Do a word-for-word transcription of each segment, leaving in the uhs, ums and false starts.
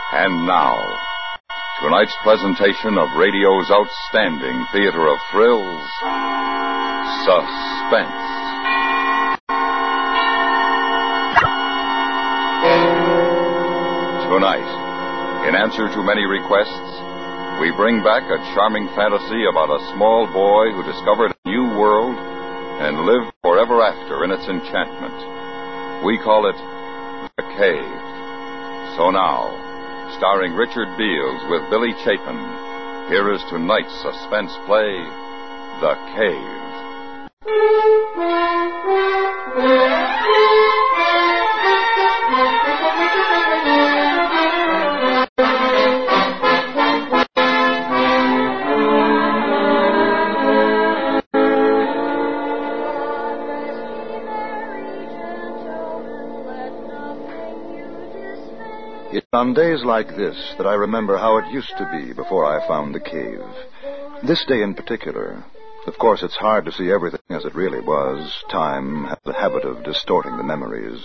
And now, tonight's presentation of radio's outstanding theater of thrills, Suspense. Tonight, in answer to many requests, we bring back a charming fantasy about a small boy who discovered a new world and lived forever after in its enchantment. We call it The Cave. So now, starring Richard Beals with Billy Chapin, here is tonight's suspense play, The Cave. It's on days like this that I remember how it used to be before I found the cave. This day in particular. Of course, it's hard to see everything as it really was. Time has the habit of distorting the memories.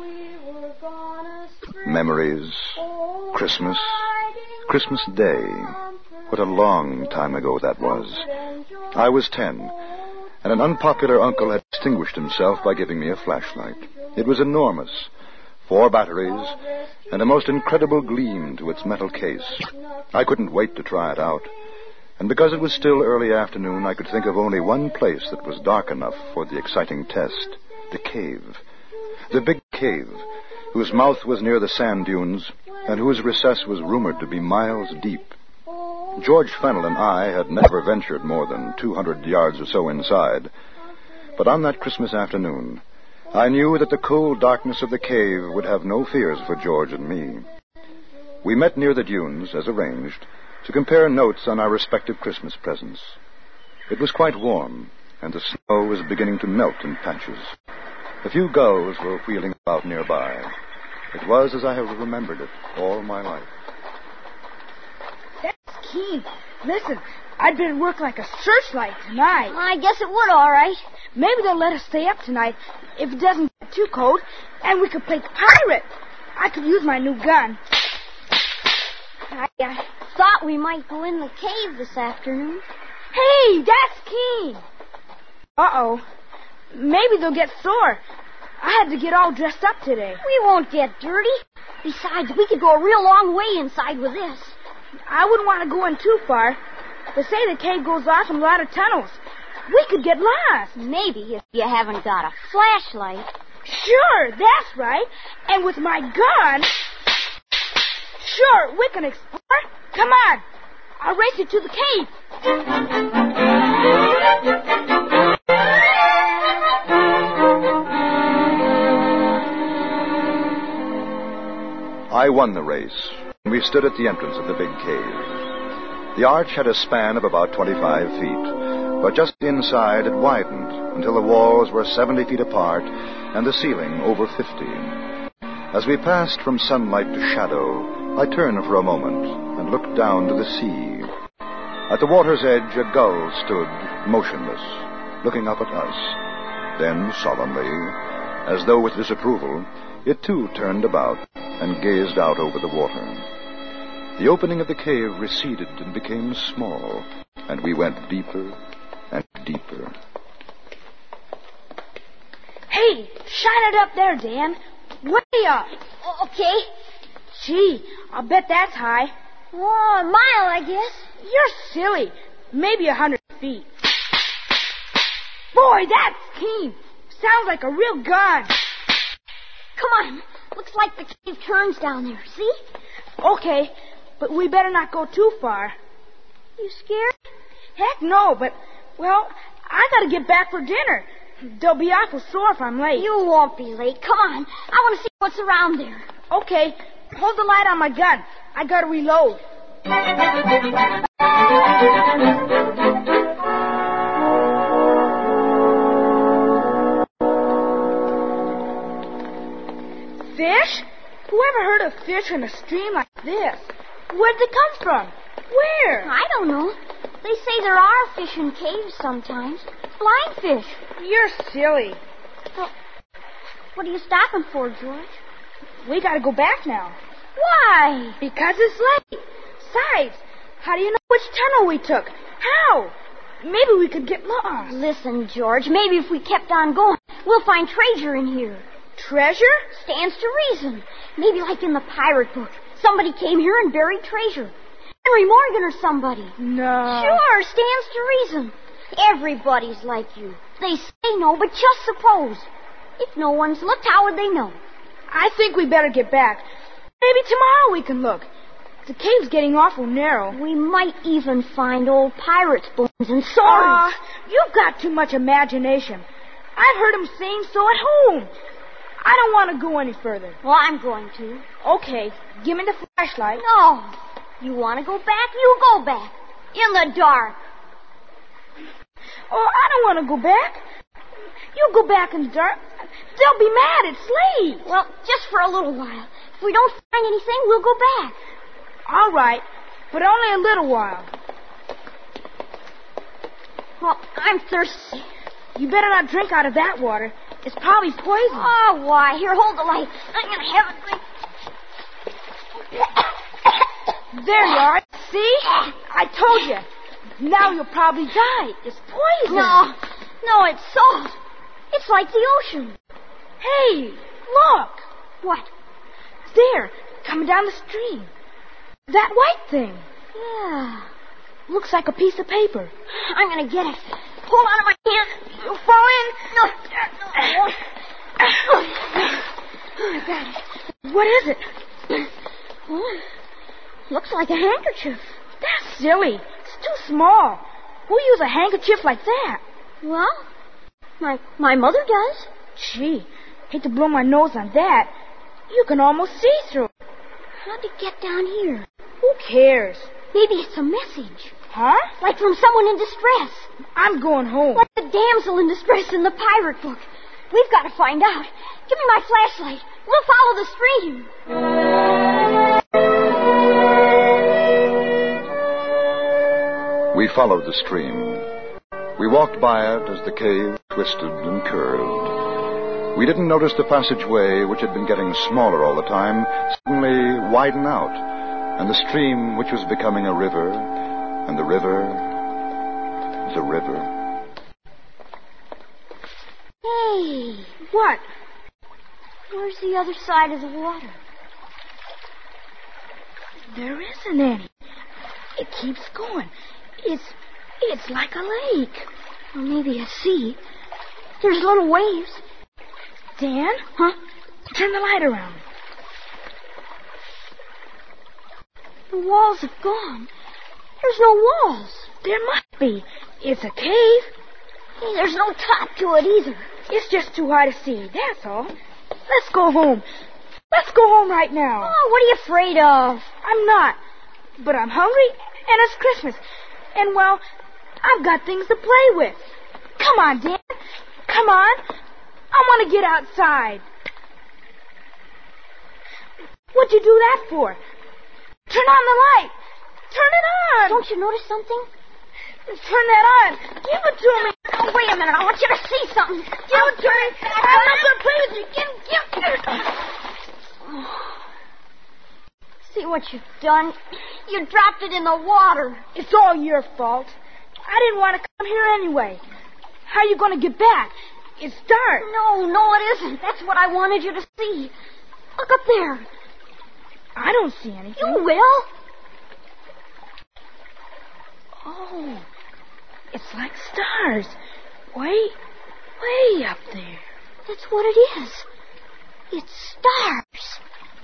Memories. Christmas. Christmas Day. What a long time ago that was. I was ten, and an unpopular uncle had distinguished himself by giving me a flashlight. It was enormous. Four batteries, and a most incredible gleam to its metal case. I couldn't wait to try it out. And because it was still early afternoon, I could think of only one place that was dark enough for the exciting test. The cave. The big cave, whose mouth was near the sand dunes, and whose recess was rumored to be miles deep. George Fennell and I had never ventured more than two hundred yards or so inside. But on that Christmas afternoon, I knew that the cold darkness of the cave would have no fears for George and me. We met near the dunes, as arranged, to compare notes on our respective Christmas presents. It was quite warm, and the snow was beginning to melt in patches. A few gulls were wheeling about nearby. It was as I have remembered it all my life. That's keen. Listen, I'd better work like a searchlight tonight. I guess it would, all right. Maybe they'll let us stay up tonight if it doesn't get too cold, and we could play the pirate. I could use my new gun. I uh, thought we might go in the cave this afternoon. Hey, that's keen. Uh-oh. Maybe they'll get sore. I had to get all dressed up today. We won't get dirty. Besides, we could go a real long way inside with this. I wouldn't want to go in too far. They say the cave goes off in a lot of tunnels. We could get lost. Maybe if you haven't got a flashlight. Sure, that's right. And with my gun... Sure, we can explore. Come on. I'll race you to the cave. I won the race, and we stood at the entrance of the big cave. The arch had a span of about twenty-five feet. But just inside, it widened until the walls were seventy feet apart and the ceiling over fifty. As we passed from sunlight to shadow, I turned for a moment and looked down to the sea. At the water's edge, a gull stood motionless, looking up at us. Then, solemnly, as though with disapproval, it too turned about and gazed out over the water. The opening of the cave receded and became small, and we went deeper and deeper. Hey, shine it up there, Dan. Way up. Okay. Gee, I'll bet that's high. Oh, a mile, I guess. You're silly. Maybe a hundred feet. Boy, that's keen. Sounds like a real gun. Come on. Looks like the cave turns down there. See? Okay, but we better not go too far. You scared? Heck no, but... Well, I gotta get back for dinner. They'll be awful sore if I'm late. You won't be late. Come on. I want to see what's around there. Okay. Hold the light on my gun. I gotta reload. Fish? Whoever heard of fish in a stream like this? Where'd they come from? Where? I don't know. They say there are fish in caves sometimes. Blind fish. You're silly. Well, what are you stopping for, George? We gotta go back now. Why? Because it's late. Besides, how do you know which tunnel we took? How? Maybe we could get lost. Listen, George, maybe if we kept on going, we'll find treasure in here. Treasure? Stands to reason. Maybe like in the pirate book. Somebody came here and buried treasure. Henry Morgan or somebody. No. Sure, stands to reason. Everybody's like you. They say no, but just suppose. If no one's looked, how would they know? I think we better get back. Maybe tomorrow we can look. The cave's getting awful narrow. We might even find old pirates' bones and swords. Aw, you've got too much imagination. I've heard 'em saying so at home. I don't want to go any further. Well, I'm going to. Okay, give me the flashlight. No. You want to go back? You go back. In the dark. Oh, I don't want to go back. You go back in the dark. They'll be mad. It's late. Well, just for a little while. If we don't find anything, we'll go back. All right, but only a little while. Well, I'm thirsty. You better not drink out of that water. It's probably poison. Oh, why? Here, hold the light. I'm going to have a drink. There you are. See? I told you. Now you'll probably die. It's poison. No, no, it's salt. It's like the ocean. Hey, look. What? There, coming down the stream. That white thing. Yeah. Looks like a piece of paper. I'm going to get it. Hold on to my hand. You'll fall in. No, no. Oh, I got it. What is it? Oh, looks like a handkerchief. That's silly. It's too small. Who use a handkerchief like that? Well, my my mother does. Gee, hate to blow my nose on that. You can almost see through. How'd it get down here? Who cares? Maybe it's a message. Huh? Like from someone in distress. I'm going home. Like the damsel in distress in the pirate book. We've got to find out. Give me my flashlight. We'll follow the stream. We followed the stream. We walked by it as the cave twisted and curved. We didn't notice the passageway, which had been getting smaller all the time, suddenly widen out, and the stream, which was becoming a river, and the river, the river. Hey, What? where's the other side of the water? There isn't any. It keeps going. It's it's like a lake. Or maybe a sea. There's little waves. Dan? Huh? Turn the light around. The walls have gone. There's no walls. There must be. It's a cave. Hey, there's no top to it either. It's just too high to see. That's all. Let's go home. Let's go home right now. Oh, what are you afraid of? I'm not. But I'm hungry, and it's Christmas. And, well, I've got things to play with. Come on, Dan. Come on. I want to get outside. What'd you do that for? Turn on the light. Turn it on. Don't you notice something? Turn that on. Give it to me. Oh, wait a minute. I want you to see something. Give it to me. I'm not going to play with you. Give, give. Oh. See what you've done? You dropped it in the water. It's all your fault. I didn't want to come here anyway. How are you going to get back? It's dark. No, no, it isn't. That's what I wanted you to see. Look up there. I don't see anything. You will. Oh, it's like stars. Way, way up there. That's what it is. It's stars.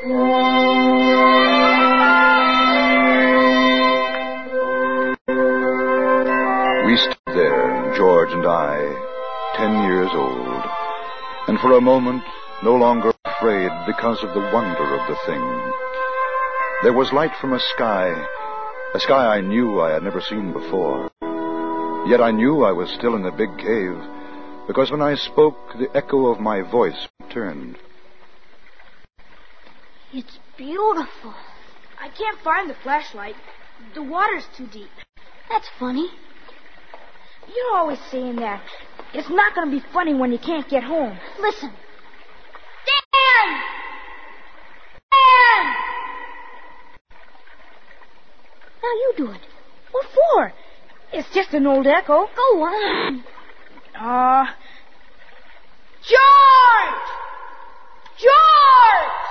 We stood there, George and I, ten years old, and for a moment no longer afraid because of the wonder of the thing. There was light from a sky, a sky I knew I had never seen before. Yet I knew I was still in the big cave, because when I spoke, the echo of my voice returned. It's beautiful. I can't find the flashlight. The water's too deep. That's funny. You're always saying that. It's not going to be funny when you can't get home. Listen. Dan! Dan! doing? What for? It's just an old echo. Go on. Uh... George! George!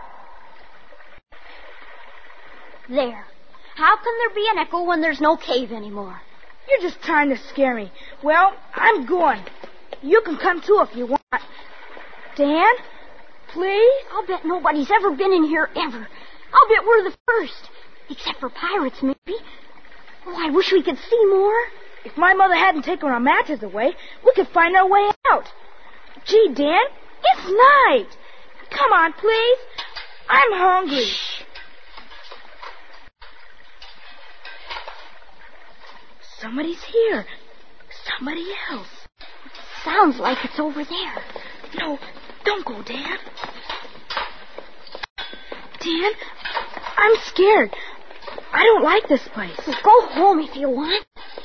There. How can there be an echo when there's no cave anymore? You're just trying to scare me. Well, I'm going. You can come too if you want. Dan, please? I'll bet nobody's ever been in here ever. I'll bet we're the first. Except for pirates, maybe. Oh, I wish we could see more. If my mother hadn't taken our matches away, we could find our way out. Gee, Dan, it's night. Come on, please. I'm hungry. Shh. Somebody's here. Somebody else. Sounds like it's over there. No, don't go, Dan. Dan, I'm scared. I don't like this place. Well, go home if you want.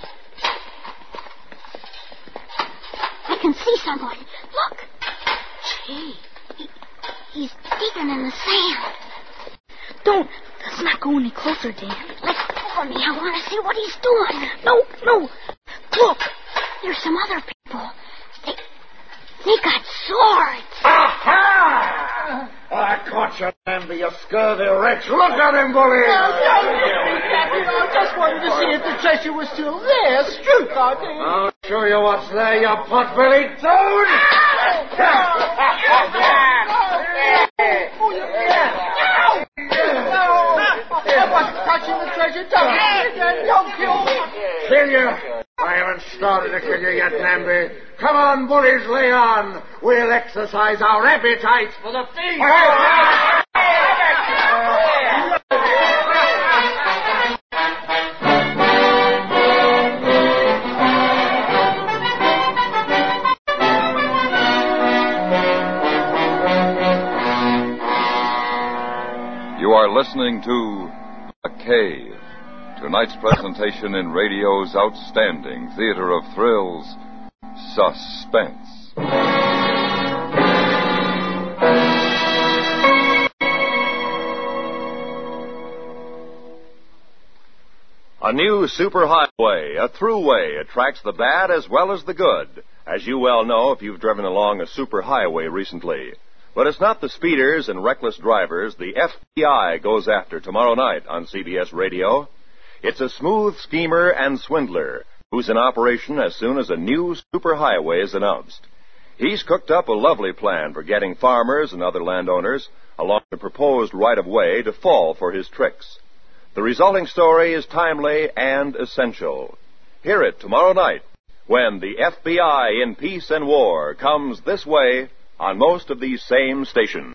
I can see someone. Look. Gee, he, he's digging in the sand. Don't. Let's not go any closer, Dan. Let go of me. I want to see what he's doing. No, no. Look. There's some other people. They, they got swords. Aha! I caught you, Namby, you scurvy wretch. Look at him, bully. I just wanted to see if the treasure was still there. Stroke, I think. I'll show you what's there, you pot-bellied toad. I wasn't touching the treasure. Don't, don't kill me. Kill you? I haven't started to kill you yet, Namby. Come on, bullies, lay on. We'll exercise our appetites for the feast. You are listening to The Cave, tonight's presentation in radio's outstanding theater of thrills, Suspense. A new superhighway, a throughway, attracts the bad as well as the good, as you well know if you've driven along a superhighway recently. But it's not the speeders and reckless drivers the F B I goes after tomorrow night on C B S Radio. It's a smooth schemer and swindler who's in operation as soon as a new superhighway is announced. He's cooked up a lovely plan for getting farmers and other landowners along the proposed right-of-way to fall for his tricks. The resulting story is timely and essential. Hear it tomorrow night when the F B I in Peace and War comes this way on most of these same stations.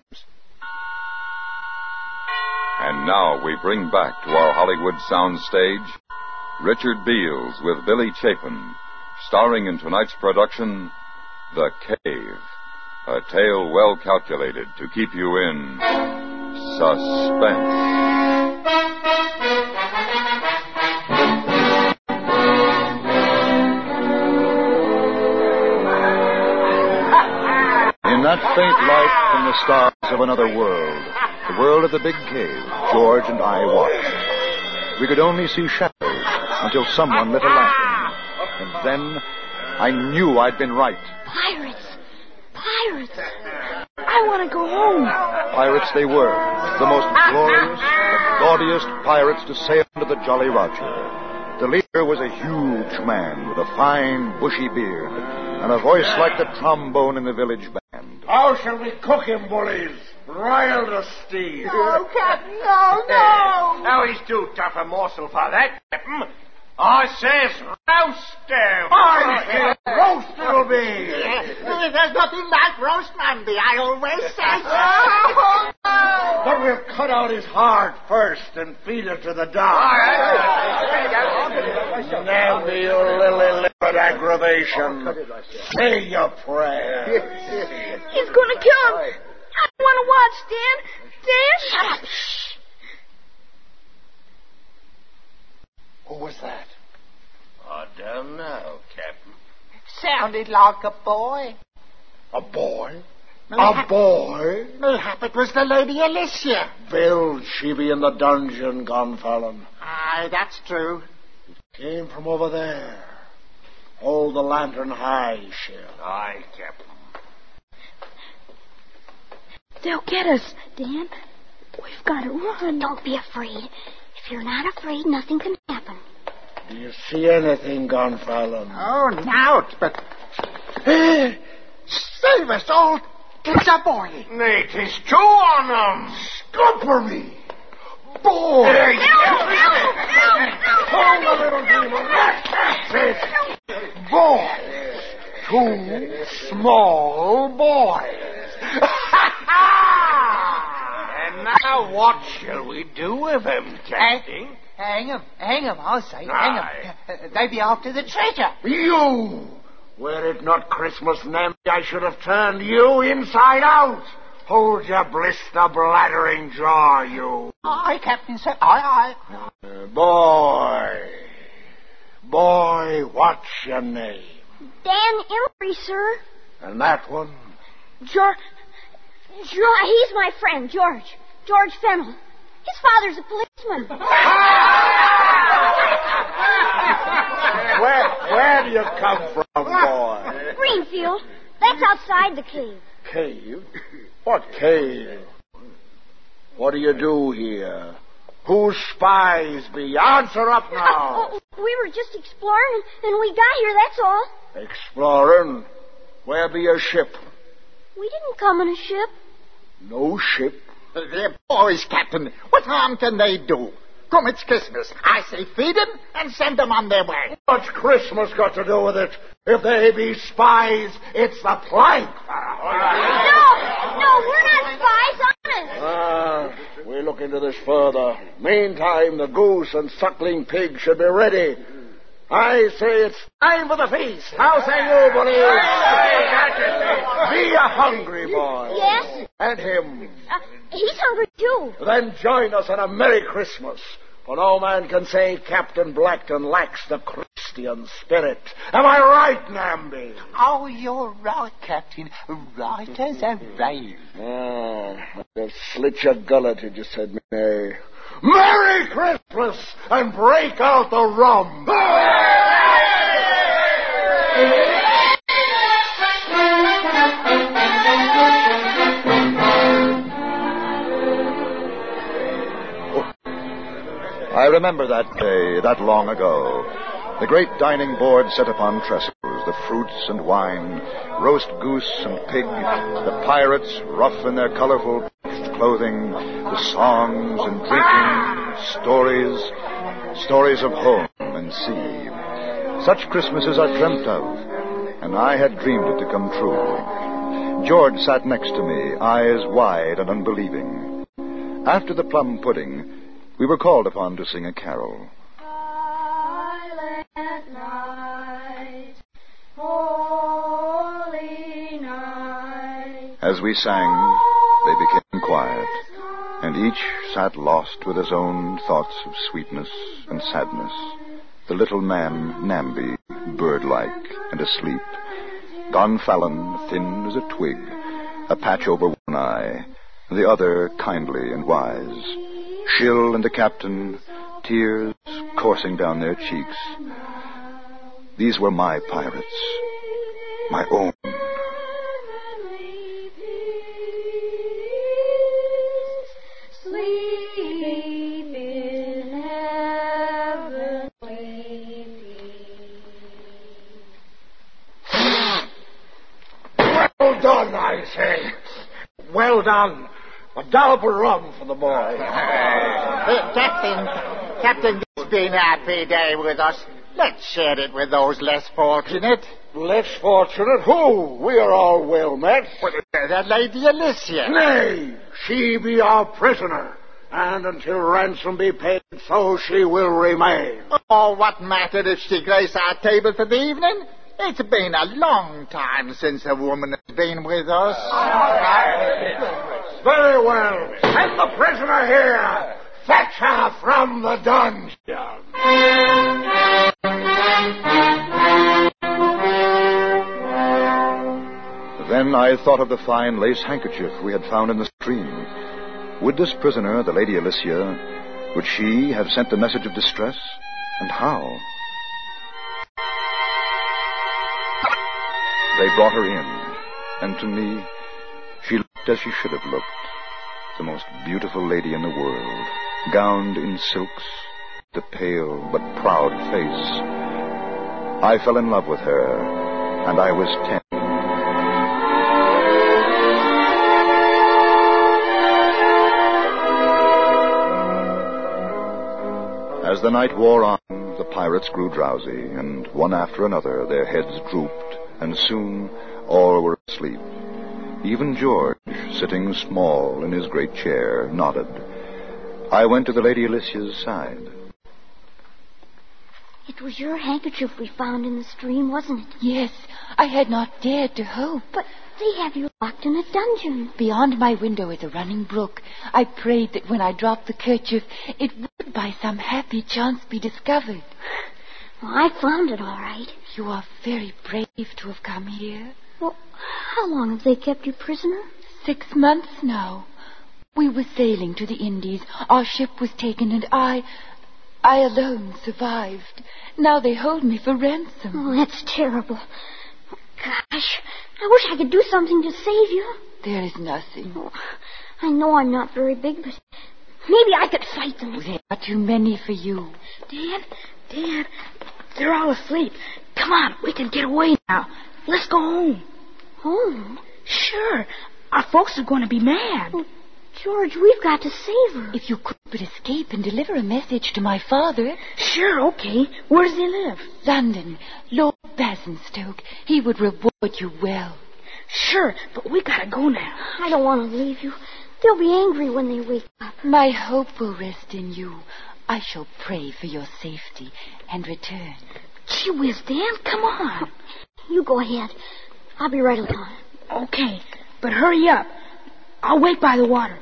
And now we bring back to our Hollywood soundstage Richard Beals with Billy Chapin, starring in tonight's production, The Cave, a tale well calculated to keep you in suspense. In that faint light from the stars of another world, the world of the big cave, George and I watched. We could only see shadows until someone lit a lantern. And then I knew I'd been right. Pirates. Pirates. I want to go home. Pirates they were, the most glorious, the gaudiest pirates to sail into the Jolly Roger. The leader was a huge man with a fine, bushy beard and a voice like the trombone in the village band. How shall we cook him, bullies? Rile the steed. Oh, Captain, no, no. Now he's too tough a morsel for that, Captain. I says roast him. I say roast it'll be. There's nothing like roast, Namby. I always say so. But we'll cut out his heart first and feed it to the dog. Namby, you lily-livered aggravation. Say your prayer. He's going to kill him. I don't want to watch, Dan. Dan? Shut up. Shh. Who was that? I don't know, Captain. Sounded like a boy. A boy? A boy? Mayhap it was the Lady Alicia. Will she be in the dungeon, Gonfalon? Aye, that's true. Came from over there. Hold the lantern high, Shell. Aye, Captain. They'll get us, Dan. We've got to run. Don't be afraid. If you're not afraid, nothing can happen. Do you see anything, Gonfalon? Oh, now, but... Save us all. It's a boy. Nay, 'tis two on them. Scupper me! Boy! There you Hold the little demon. That's it. Boys. Two small boys. And now what shall we do with him, Captain? Hang him, hang him, I'll say. Hang him. Uh, they be after the treasure. You! Were it not Christmas, Namby, I should have turned you inside out. Hold your blister bladdering jaw, you. Aye, Captain, sir. Aye, aye. Uh, boy. Boy, what's your name? Dan Embry, sir. And that one? George. George. He's my friend, George. George Fennel. His father's a policeman. Where, where do you come from, boy? Greenfield. That's outside the cave. Cave? What cave? What do you do here? Whose spies be? Answer up now. Oh, we were just exploring, and we got here, that's all. Exploring? Where be your ship? We didn't come in a ship. No ship? They're boys, Captain. What harm can they do? Come, it's Christmas. I say feed them and send them on their way. What's Christmas got to do with it? If they be spies, it's the plank. No, no, we're not spies, honest. Ah, we'll look into this further. Meantime, the goose and suckling pig should be ready. I say it's time for the feast. How say you, bully? Be a hungry boy. Yes? And him. Uh, he's hungry, too. Then join us on a Merry Christmas. For no man can say Captain Blackton lacks the Christian spirit. Am I right, Namby? Oh, you're right, Captain. Right as a raven. Ah, I'll slit your gullet if you said me nay. Merry Christmas and break out the rum. I remember that day, that long ago. The great dining board set upon trestles, the fruits and wine, roast goose and pig, the pirates, rough in their colorful clothing, the songs and drinking, stories, stories of home and sea. Such Christmases are dreamt of, and I had dreamed it to come true. George sat next to me, eyes wide and unbelieving. After the plum pudding, we were called upon to sing a carol. Silent night, holy night. As we sang, they became quiet, and each sat lost with his own thoughts of sweetness and sadness. The little man, Namby, bird-like and asleep. Gonfalon, thin as a twig, a patch over one eye, the other kindly and wise. Shill and the captain, tears coursing down their cheeks. These were my pirates, my own. Sleep in heavenly Well done, I say. Well done. A dollop of rum for the boy. Uh, Captain, Captain, it's been a happy day with us. Let's share it with those less fortunate. Less fortunate? Who? We are all well met. Well, the Lady Alicia. Nay, she be our prisoner, and until ransom be paid, so she will remain. Oh, what matter if she grace our table for the evening? It's been a long time since a woman has been with us. Very well. Send the prisoner here. Fetch her from the dungeon. Then I thought of the fine lace handkerchief we had found in the stream. Would this prisoner, the Lady Alicia, would she have sent the message of distress? And how? They brought her in, and to me, she looked as she should have looked. The most beautiful lady in the world, gowned in silks, the pale but proud face. I fell in love with her, and I was ten. As the night wore on, the pirates grew drowsy, and one after another their heads drooped, and soon all were asleep. Even George, sitting small in his great chair, nodded. I went to the Lady Alicia's side. It was your handkerchief we found in the stream, wasn't it? Yes, I had not dared to hope. But they have you locked in a dungeon. Beyond my window is a running brook. I prayed that when I dropped the kerchief, it would by some happy chance be discovered. Well, I found it all right. You are very brave to have come here. Well, how long have they kept you prisoner? Six months now. We were sailing to the Indies. Our ship was taken, and I... I alone survived. Now they hold me for ransom. Oh, that's terrible. Gosh, I wish I could do something to save you. There is nothing. Oh, I know I'm not very big, but maybe I could fight them. There are too many for you. Dad, Dad, they're all asleep. Come on, we can get away now. Let's go home. Home? Sure. Our folks are going to be mad. Oh, George, we've got to save her. If you could but escape and deliver a message to my father. Sure, okay. Where does he live? London. Lord Basingstoke. He would reward you well. Sure, but we gotta go now. I don't want to leave you. They'll be angry when they wake up. My hope will rest in you. I shall pray for your safety and return. Gee whiz, Dan, come on. You go ahead. I'll be right along. Okay, but hurry up. I'll wait by the water.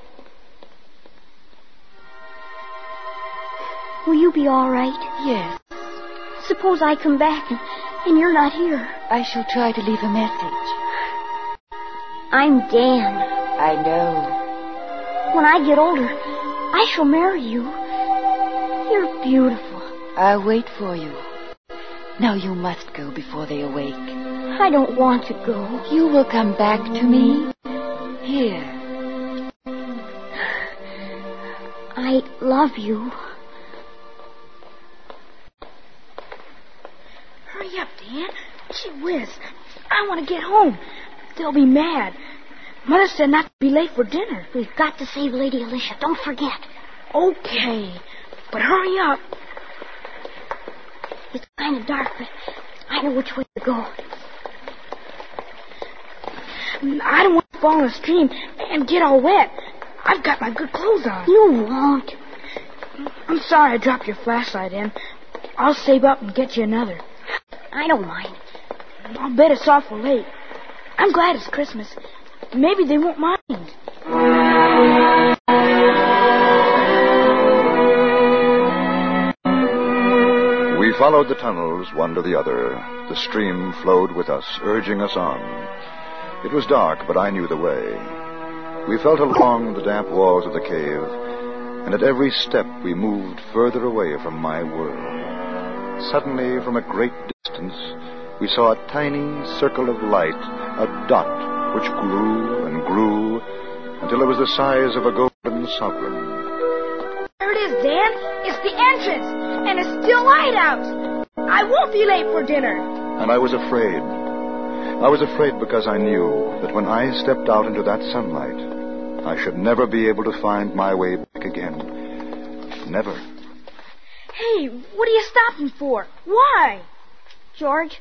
Will you be all right? Yes. Suppose I come back and, and you're not here. I shall try to leave a message. I'm Dan. I know. When I get older, I shall marry you. You're beautiful. I'll wait for you. Now you must go before they awake. I don't want to go. You will come back to me. Here. I love you. Hurry up, Dan. Gee whiz. I want to get home. They'll be mad. Mother said not to be late for dinner. We've got to save Lady Alicia. Don't forget. Okay. But hurry up. It's kind of dark, but I know which way to go. I don't want to fall in the stream and get all wet. I've got my good clothes on. You won't. I'm sorry I dropped your flashlight in. I'll save up and get you another. I don't mind. I'll bet it's awful late. I'm glad it's Christmas. Maybe they won't mind. We followed the tunnels, one to the other. The stream flowed with us, urging us on. It was dark, but I knew the way. We felt along the damp walls of the cave, and at every step we moved further away from my world. Suddenly, from a great distance, we saw a tiny circle of light, a dot, which grew and grew until it was the size of a golden sovereign. There it is, Dan. It's the entrance, and it's still light out. I won't be late for dinner. And I was afraid. I was afraid because I knew that when I stepped out into that sunlight, I should never be able to find my way back again. Never. Hey, what are you stopping for? Why? George?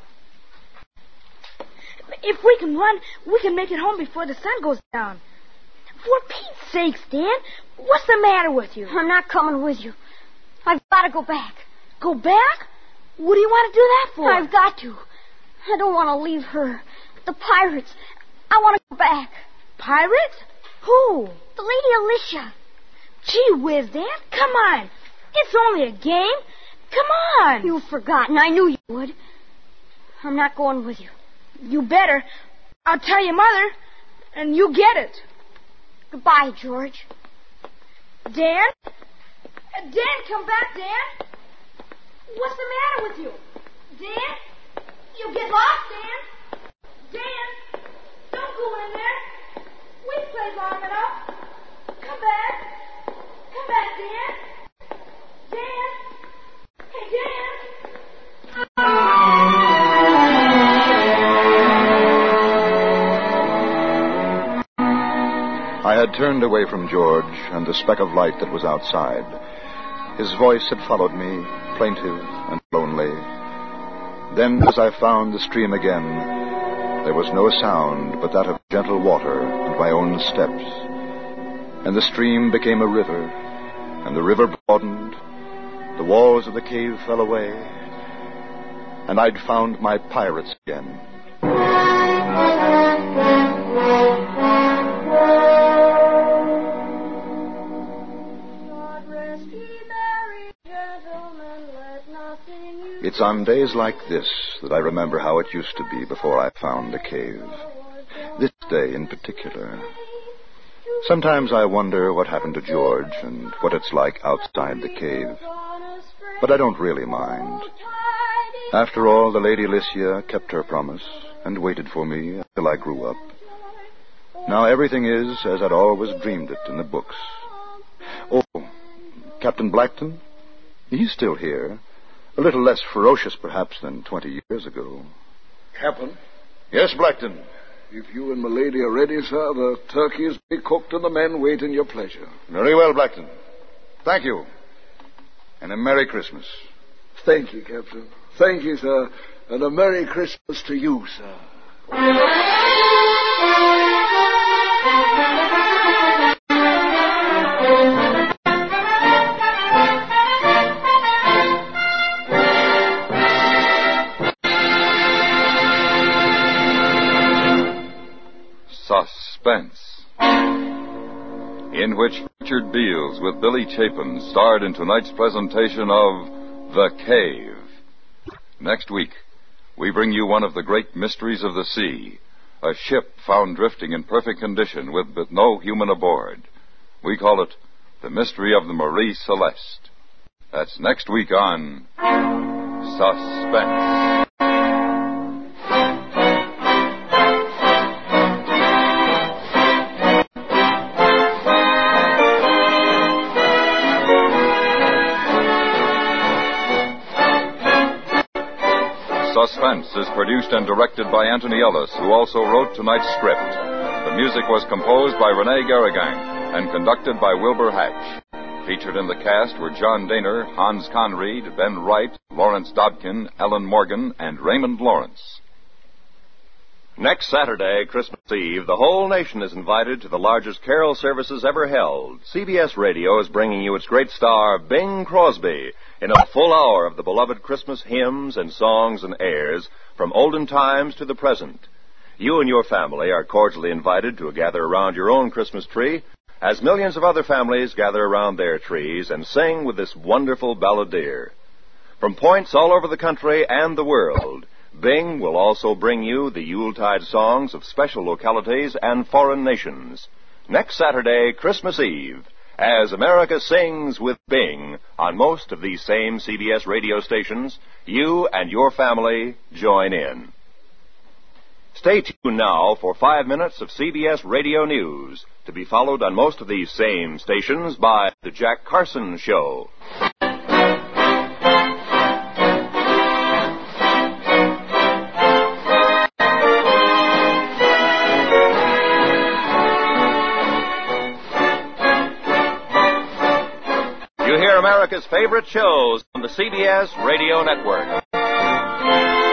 If we can run, we can make it home before the sun goes down. For Pete's sakes, Dan, what's the matter with you? I'm not coming with you. I've got to go back. Go back? What do you want to do that for? I've got to. I don't want to leave her. The pirates. I want to go back. Pirates? Who? The Lady Alicia. Gee whiz, Dan, come on. It's only a game. Come on. You've forgotten. I knew you would. I'm not going with you. You better. I'll tell your mother, and you get it. Goodbye, George. Dan? Dan, come back, Dan. What's the matter with you? Dan? You get lost, Dan? Dan, don't go in there. We've played long enough. Come back. Come back, Dan. Dan? Hey, Dan? I had turned away from George and the speck of light that was outside. His voice had followed me, plaintive and lonely. Then, as I found the stream again, there was no sound but that of gentle water and my own steps. And the stream became a river, and the river broadened, the walls of the cave fell away, and I'd found my pirates again. It's on days like this that I remember how it used to be before I found the cave. This day in particular. Sometimes I wonder what happened to George and what it's like outside the cave. But I don't really mind. After all, the Lady Lycia kept her promise and waited for me until I grew up. Now everything is as I'd always dreamed it in the books. Oh, Captain Blackton? He's still here. A little less ferocious, perhaps, than twenty years ago. Captain? Yes, Blackton? If you and Milady are ready, sir, the turkey is being cooked and the men wait in your pleasure. Very well, Blackton. Thank you. And a Merry Christmas. Thank you, Captain. Thank you, sir. And a Merry Christmas to you, sir. Suspense, in which Richard Beals with Billy Chapin starred in tonight's presentation of The Cave. Next week, we bring you one of the great mysteries of the sea, a ship found drifting in perfect condition with but no human aboard. We call it The Mystery of the Marie Celeste. That's next week on Suspense. Suspense is produced and directed by Anthony Ellis, who also wrote tonight's script. The music was composed by Rene Garrigang and conducted by Wilbur Hatch. Featured in the cast were John Daner, Hans Conried, Ben Wright, Lawrence Dobkin, Ellen Morgan, and Raymond Lawrence. Next Saturday, Christmas Eve, the whole nation is invited to the largest carol services ever held. C B S Radio is bringing you its great star, Bing Crosby, in a full hour of the beloved Christmas hymns and songs and airs from olden times to the present. You and your family are cordially invited to gather around your own Christmas tree as millions of other families gather around their trees and sing with this wonderful balladeer. From points all over the country and the world, Bing will also bring you the Yuletide songs of special localities and foreign nations. Next Saturday, Christmas Eve, as America sings with Bing on most of these same C B S radio stations, you and your family join in. Stay tuned now for five minutes of C B S Radio News, to be followed on most of these same stations by The Jack Carson Show. You hear America's favorite shows on the C B S Radio Network.